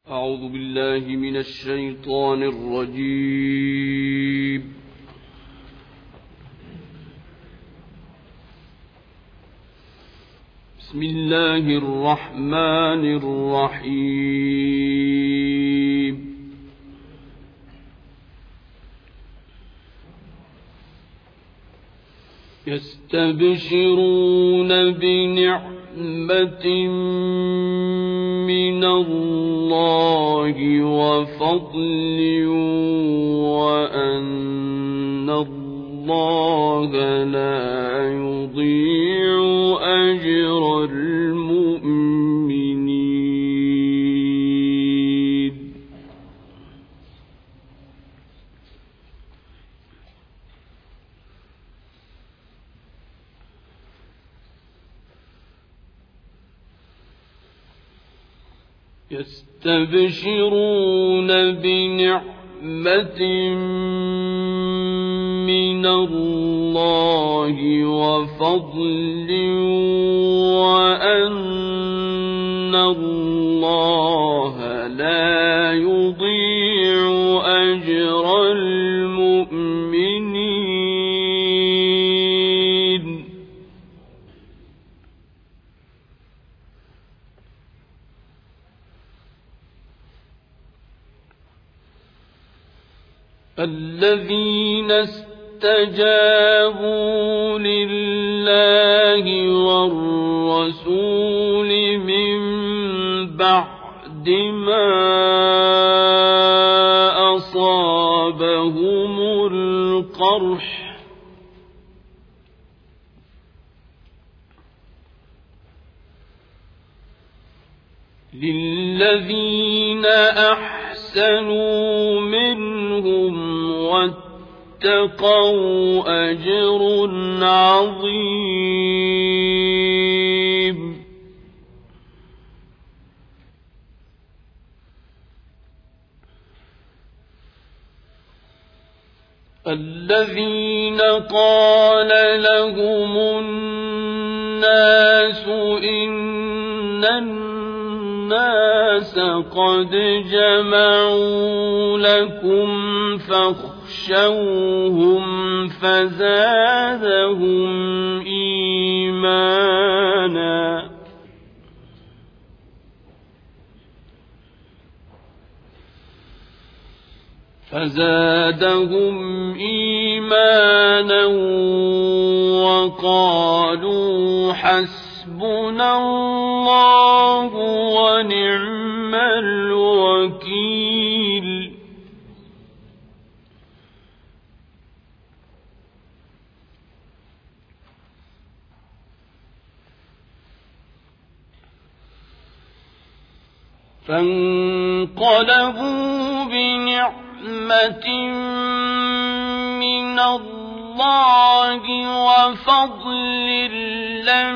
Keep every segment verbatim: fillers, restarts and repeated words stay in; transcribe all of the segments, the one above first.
أعوذ بالله من الشيطان الرجيم. بسم الله الرحمن الرحيم. يستبشرون بنعمة من الله وفضل وأن الله لا يضيع أجر المؤمنين. يستبشرون بنعمة من الله وفضل وأن الله لا يضيع أجر المؤمنين. الذين استجابوا لله والرسول من بعد ما أصابهم القرح للذين أحسنوا منهم واتقوا أجر عظيم. الذين قال لهم الناس إن الناس قد جمعوا لكم فاخشوهم فزادهم إيمانا فزادهم إيمانا وقالوا حسبنا الله ونعم الوكيل. فانقلبوا بنعمة من الله وفضل لم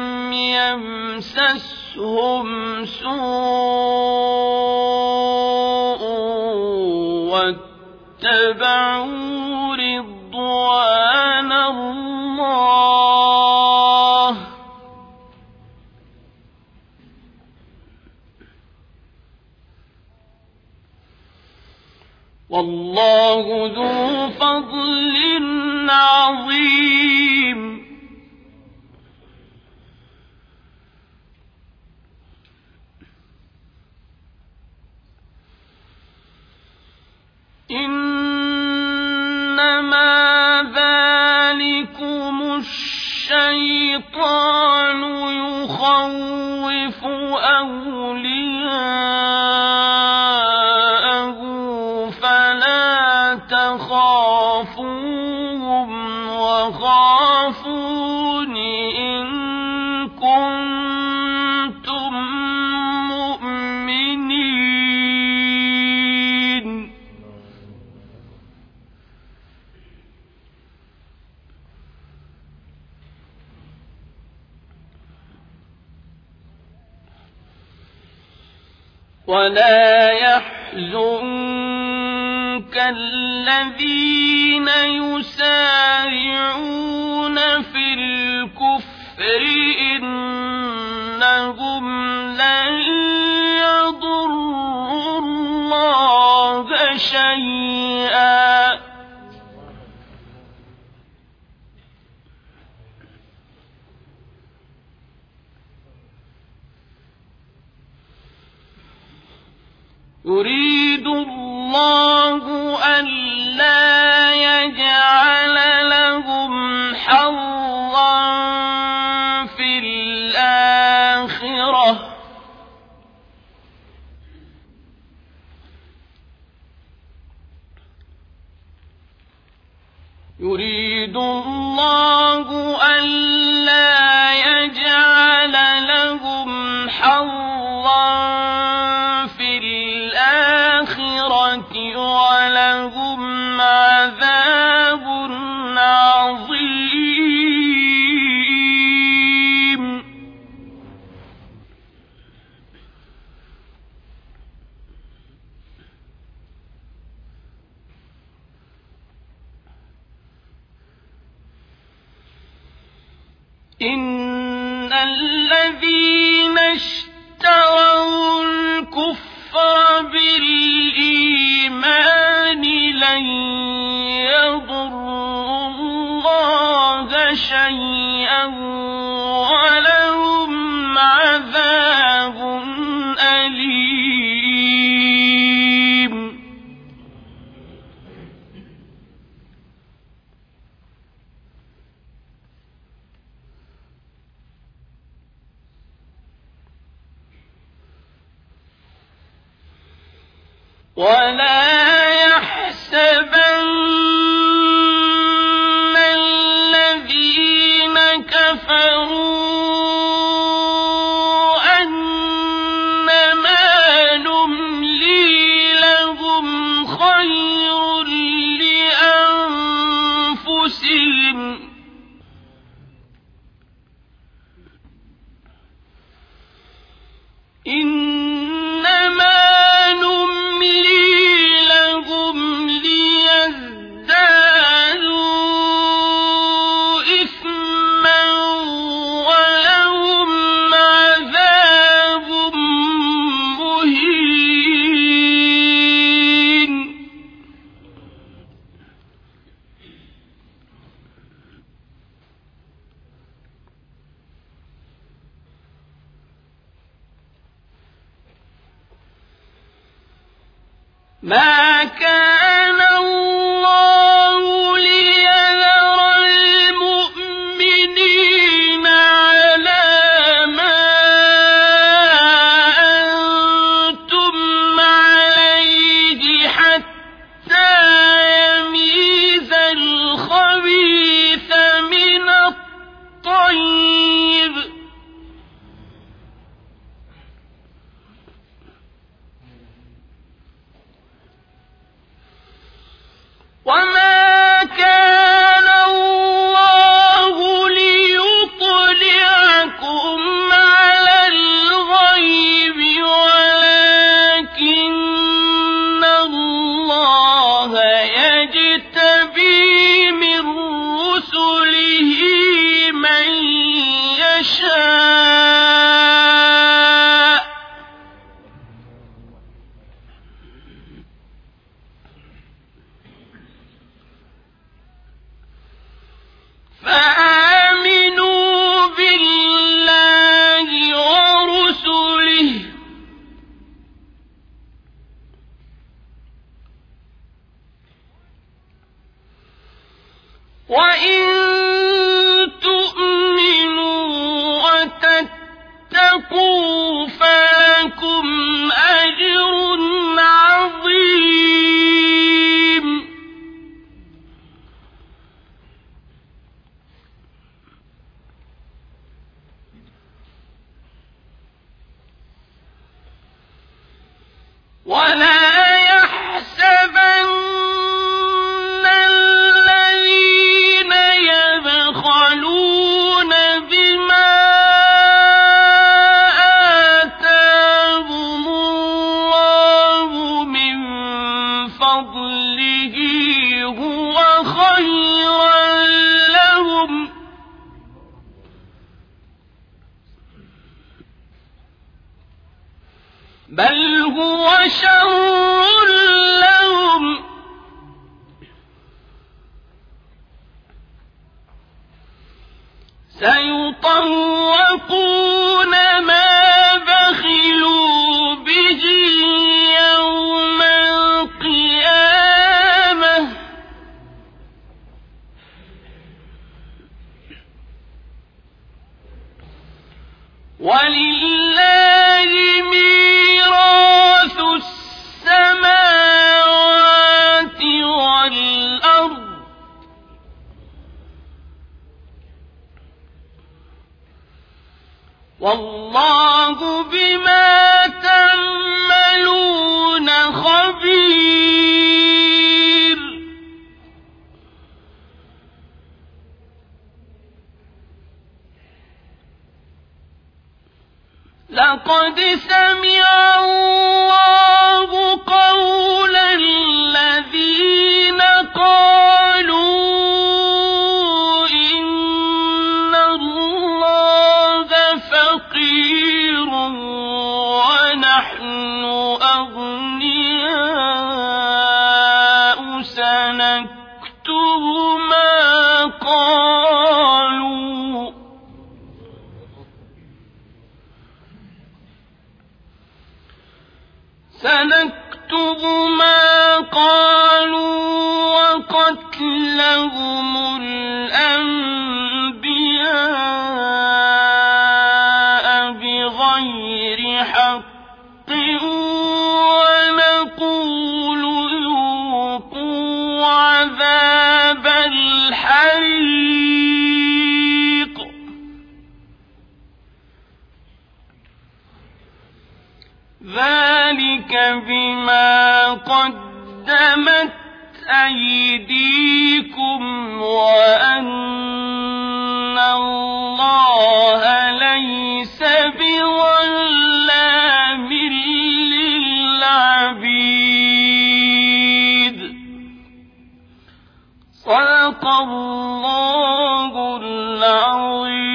يمسسهم سوء واتبعوا رضوان الله والله ذو فضل عظيم. إنما ذلكم الشيطان يخوف أولياءه فلا تخافوهم وخافون إن كنتم مؤمنين. ولا يحزنك الذين يسارعون في الكفر إنهم لن يضروا شيئا يريد الله ألا يجعل لهم حظا في الآخرة يريد الله ألا يجعل لهم حظا ولهم عذاب عظيم إن الذين اشتروا الكفر بالإيمان لن يضروا الله شيئا ولهم عذاب أليم ولا يحسبن الذين كفروا أنما نملي لهم خير لأنفسهم إنما ما كان الله ليذر المؤمنين على ما أنتم عليه حتى يميز الخبيث من الطيب وما كان الله ليطلعكم على الغيب ولكن الله يجتبي من رسله من يشاء فآمنوا بالله ورسله وإن تؤمنوا وتتقوا فلكم أجر عظيم ولا يحسبن الذين يبخلون بما آتاهم الله من فضله هو خيرا لهم بل هو شر لهم سيطوقون ما بخلوا به يوم القيامة ولله ميراث السماوات والأرض والله بما تعملون خبير. لقد سمع الله قول الذين قالوا إن الله فقير ونحن أغنياء سنكتب ما قالوا سنكتب ما قالوا وقتلهم الأنبياء بغير حق ونقول ذوقوا عذاب الحريق ذلك بما قدمت أيديكم وأن الله ليس بظلام للعبيد. صدق الله العظيم.